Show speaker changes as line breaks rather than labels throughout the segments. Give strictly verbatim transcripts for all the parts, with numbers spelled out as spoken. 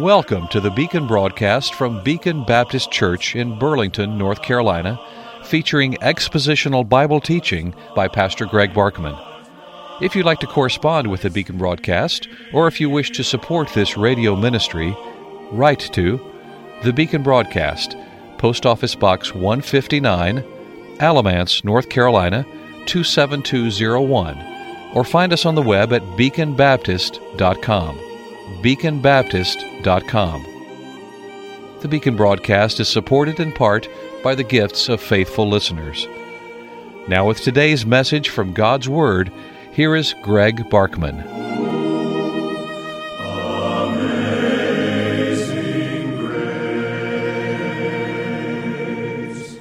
Welcome to the Beacon broadcast from Beacon Baptist Church in Burlington, North Carolina, featuring expositional Bible teaching by Pastor Greg Barkman. If you'd like to correspond with the Beacon broadcast, or if you wish to support this radio ministry, write to the Beacon Broadcast, Post Office Box one fifty-nine, Alamance, North Carolina, two seven two zero one, or find us on the web at beacon baptist dot com. beacon baptist dot com. The Beacon broadcast is supported in part by the gifts of faithful listeners. Now with today's message from God's Word, here is Greg Barkman.
Amazing Grace.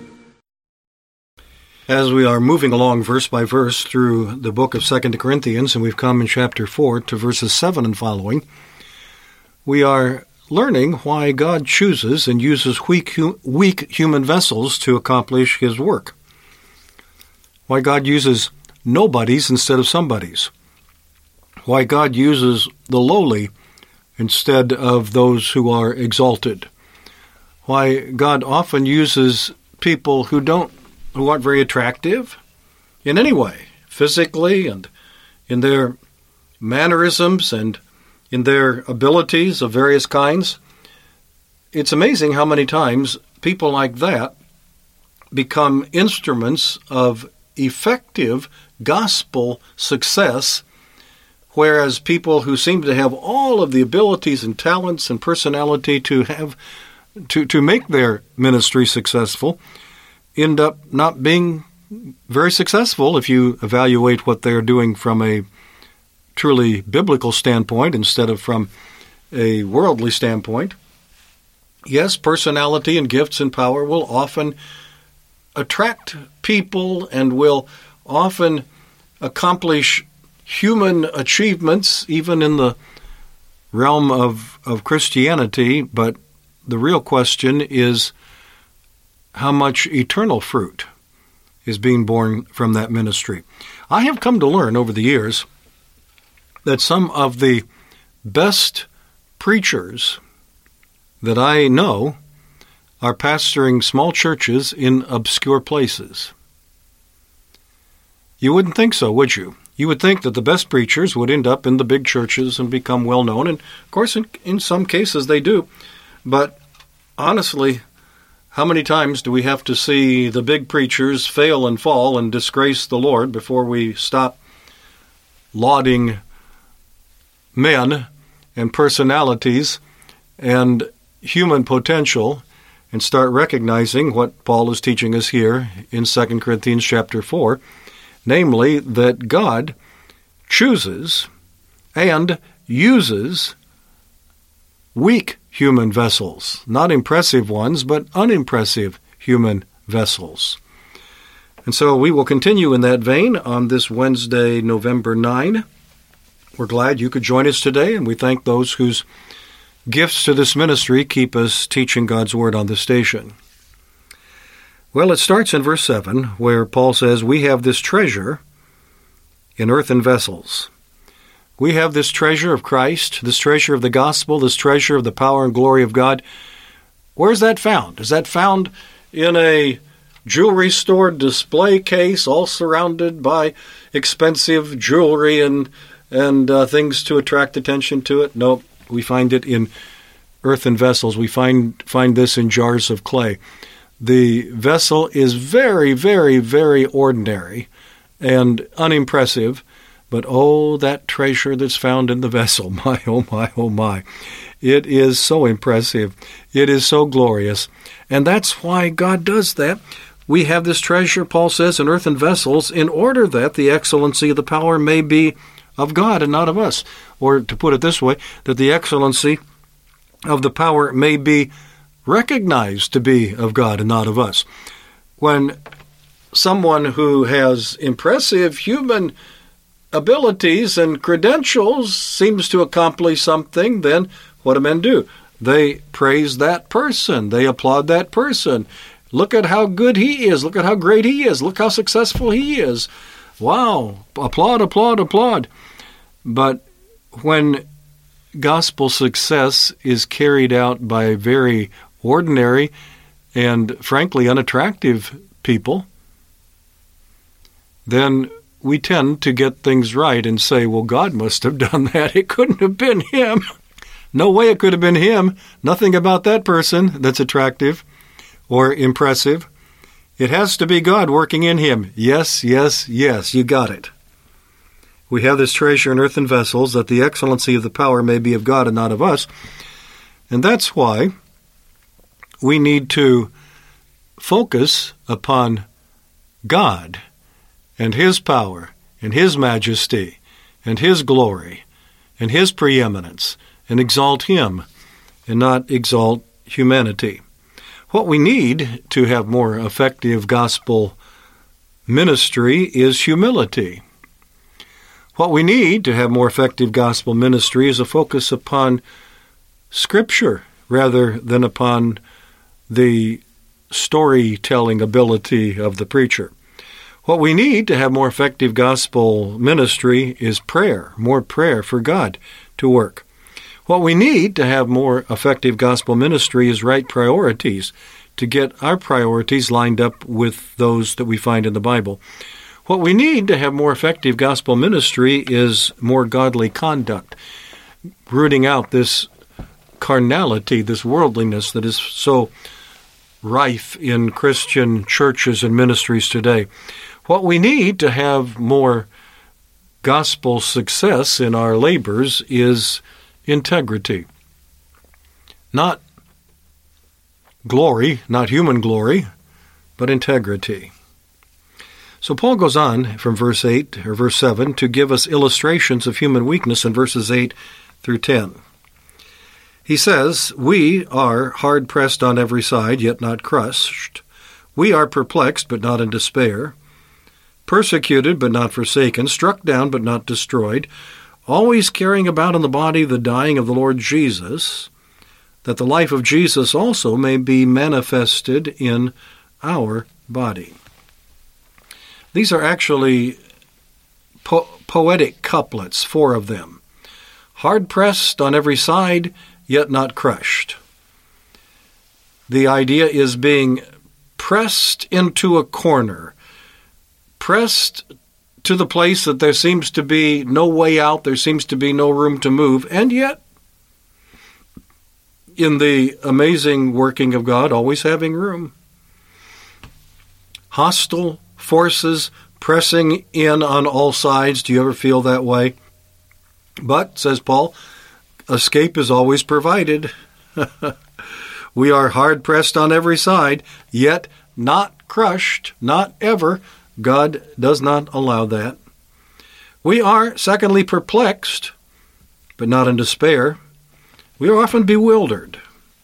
As we are moving along verse by verse through the book of Second Corinthians, and we've come in chapter four to verses seven and following, we are learning why God chooses and uses weak, weak human vessels to accomplish His work. Why God uses nobodies instead of somebodies. Why God uses the lowly instead of those who are exalted. Why God often uses people who don't, who aren't very attractive in any way, physically and in their mannerisms and in their abilities of various kinds. It's amazing how many times people like that become instruments of effective gospel success, whereas people who seem to have all of the abilities and talents and personality to have to, to make their ministry successful end up not being very successful if you evaluate what they're doing from a truly biblical standpoint instead of from a worldly standpoint. Yes, personality and gifts and power will often attract people and will often accomplish human achievements, even in the realm of, of Christianity, but the real question is how much eternal fruit is being born from that ministry. I have come to learn over the years that some of the best preachers that I know are pastoring small churches in obscure places. You wouldn't think so, would you? You would think that the best preachers would end up in the big churches and become well known, and of course in, in some cases they do. But honestly, how many times do we have to see the big preachers fail and fall and disgrace the Lord before we stop lauding men and personalities and human potential and start recognizing what Paul is teaching us here in Second Corinthians chapter four, namely that God chooses and uses weak human vessels, not impressive ones, but unimpressive human vessels. And so we will continue in that vein on this Wednesday, November ninth. We're glad you could join us today, and we thank those whose gifts to this ministry keep us teaching God's Word on the station. Well, it starts in verse seven, where Paul says, we have this treasure in earthen vessels. We have this treasure of Christ, this treasure of the gospel, this treasure of the power and glory of God. Where's that found? Is that found in a jewelry store display case, all surrounded by expensive jewelry and and uh, things to attract attention to it? No, we find it in earthen vessels. We find find this in jars of clay. The vessel is very, very, very ordinary and unimpressive, but oh, that treasure that's found in the vessel, my, oh, my, oh, my. It is so impressive. It is so glorious. And that's why God does that. We have this treasure, Paul says, in earthen vessels, in order that the excellency of the power may be of God and not of us. Or to put it this way, that the excellency of the power may be recognized to be of God and not of us. When someone who has impressive human abilities and credentials seems to accomplish something, then what do men do? They praise that person. They applaud that person. Look at how good he is. Look at how great he is. Look how successful he is. Wow. Applaud, applaud, applaud. But when gospel success is carried out by very ordinary and frankly unattractive people, then we tend to get things right and say, well, God must have done that. It couldn't have been him. No way it could have been him. Nothing about that person that's attractive or impressive. It has to be God working in him. Yes, yes, yes, you got it. We have this treasure in earthen vessels, that the excellency of the power may be of God and not of us. And that's why we need to focus upon God and his power and his majesty and his glory and his preeminence, and exalt him and not exalt humanity. What we need to have more effective gospel ministry is humility. What we need to have more effective gospel ministry is a focus upon Scripture rather than upon the storytelling ability of the preacher. What we need to have more effective gospel ministry is prayer, more prayer for God to work. What we need to have more effective gospel ministry is right priorities, to get our priorities lined up with those that we find in the Bible. What we need to have more effective gospel ministry is more godly conduct, rooting out this carnality, this worldliness that is so rife in Christian churches and ministries today. What we need to have more gospel success in our labors is integrity. Not glory, not human glory, but integrity. So Paul goes on from verse eight or verse seven to give us illustrations of human weakness in verses eight through ten. He says, "We are hard-pressed on every side, yet not crushed. We are perplexed, but not in despair. Persecuted, but not forsaken. Struck down, but not destroyed. Always carrying about in the body the dying of the Lord Jesus, that the life of Jesus also may be manifested in our body." These are actually po- poetic couplets, four of them. Hard-pressed on every side, yet not crushed. The idea is being pressed into a corner, pressed to the place that there seems to be no way out, there seems to be no room to move, and yet, in the amazing working of God, always having room. Hostile forces pressing in on all sides. Do you ever feel that way? But, says Paul, escape is always provided. We are hard-pressed on every side, yet not crushed, not ever. God does not allow that. We are, secondly, perplexed, but not in despair. We are often bewildered.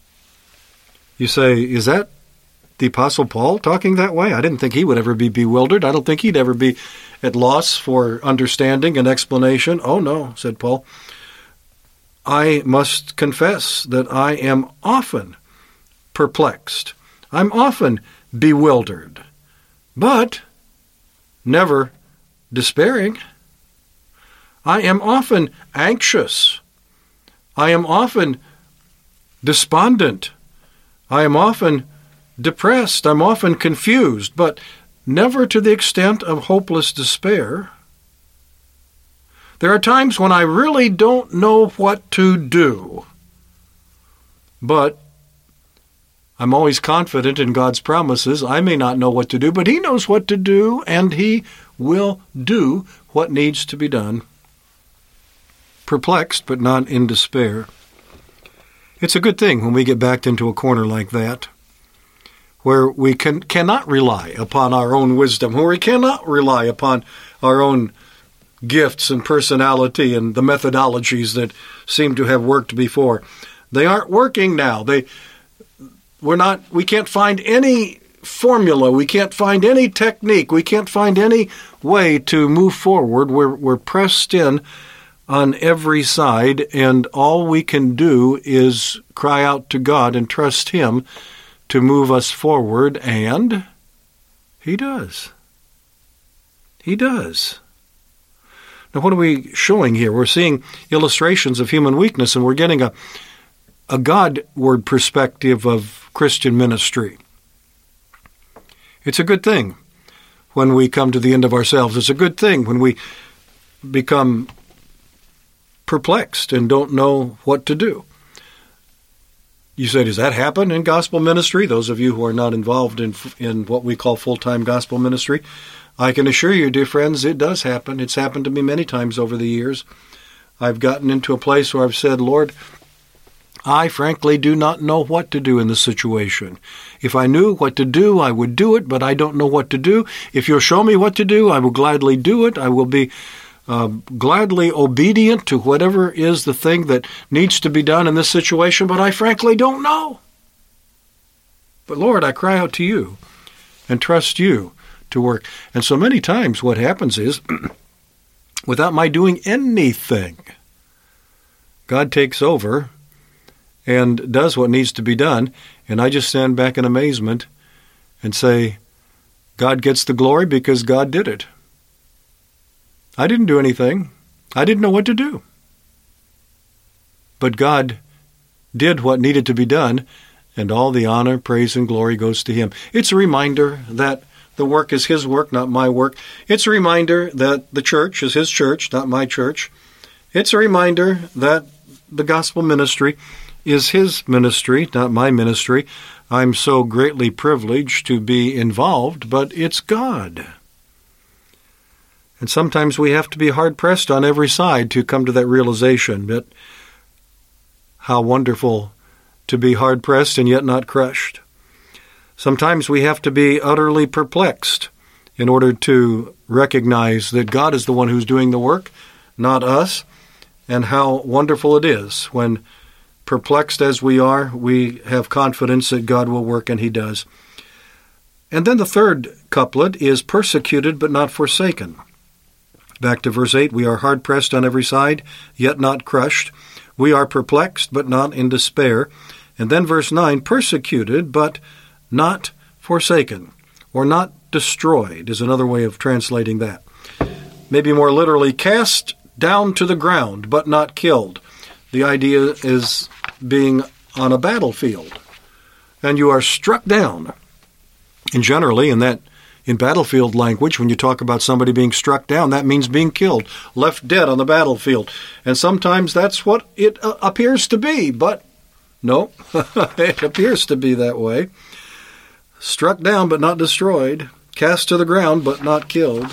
You say, is that the Apostle Paul talking that way? I didn't think he would ever be bewildered. I don't think he'd ever be at loss for understanding and explanation. Oh, no, said Paul. I must confess that I am often perplexed. I'm often bewildered, but never despairing. I am often anxious. I am often despondent. I am often depressed. I'm often confused, but never to the extent of hopeless despair. There are times when I really don't know what to do, but I'm always confident in God's promises. I may not know what to do, but He knows what to do, and He will do what needs to be done. Perplexed, but not in despair. It's a good thing when we get backed into a corner like that, where we can, cannot rely upon our own wisdom, where we cannot rely upon our own gifts and personality and the methodologies that seem to have worked before. They aren't working now. They, we're not, we can't find any formula. We can't find any technique. We can't find any way to move forward. We're, we're pressed in on every side, and all we can do is cry out to God and trust Him to move us forward, and He does. He does. Now, what are we showing here? We're seeing illustrations of human weakness, and we're getting a, a Godward perspective of Christian ministry. It's a good thing when we come to the end of ourselves. It's a good thing when we become perplexed and don't know what to do. You say, does that happen in gospel ministry? Those of you who are not involved in in what we call full-time gospel ministry, I can assure you, dear friends, it does happen. It's happened to me many times over the years. I've gotten into a place where I've said, Lord, I frankly do not know what to do in this situation. If I knew what to do, I would do it, but I don't know what to do. If you'll show me what to do, I will gladly do it. I will be uh, gladly obedient to whatever is the thing that needs to be done in this situation, but I frankly don't know. But Lord, I cry out to you and trust you to work. And so many times what happens is, without my doing anything, God takes over and does what needs to be done, and I just stand back in amazement and say, God gets the glory because God did it. I didn't do anything. I didn't know what to do. But God did what needed to be done, and all the honor, praise, and glory goes to Him. It's a reminder that the work is His work, not my work. It's a reminder that the church is His church, not my church. It's a reminder that the gospel ministry is His ministry, not my ministry. I'm so greatly privileged to be involved, but it's God. And sometimes we have to be hard-pressed on every side to come to that realization that how wonderful to be hard-pressed and yet not crushed. Sometimes we have to be utterly perplexed in order to recognize that God is the one who's doing the work, not us, and how wonderful it is when, perplexed as we are, we have confidence that God will work, and He does. And then the third couplet is persecuted but not forsaken. Back to verse eight, we are hard-pressed on every side, yet not crushed. We are perplexed but not in despair. And then verse nine, persecuted but not forsaken, or not destroyed is another way of translating that. Maybe more literally, cast down to the ground but not killed. The idea is being on a battlefield, and you are struck down. And generally, in that in battlefield language, when you talk about somebody being struck down, that means being killed, left dead on the battlefield. And sometimes that's what it uh, appears to be, but no, it appears to be that way. Struck down but not destroyed, cast to the ground but not killed.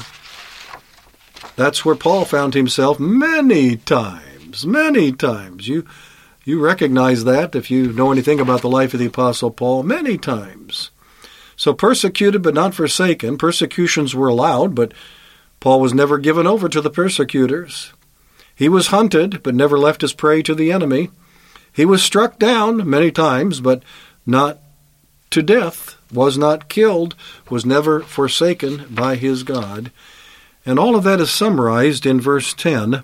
That's where Paul found himself many times, many times. You you recognize that if you know anything about the life of the Apostle Paul, many times. So persecuted but not forsaken. Persecutions were allowed, but Paul was never given over to the persecutors. He was hunted, but never left his prey to the enemy. He was struck down many times, but not to death, was not killed, was never forsaken by his God. And all of that is summarized in verse ten,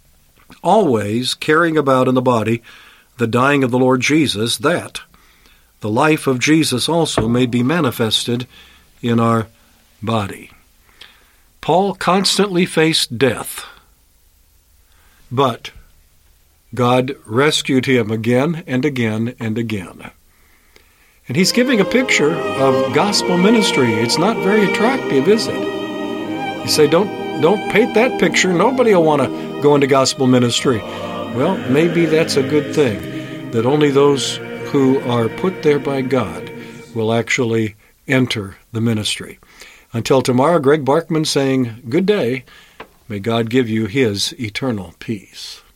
always carrying about in the body the dying of the Lord Jesus, that the life of Jesus also may be manifested in our body. Paul constantly faced death, but God rescued him again and again and again. And he's giving a picture of gospel ministry. It's not very attractive, is it? You say, don't don't paint that picture. Nobody will want to go into gospel ministry. Well, maybe that's a good thing, that only those who are put there by God will actually enter the ministry. Until tomorrow, Greg Barkman saying good day. May God give you His eternal peace.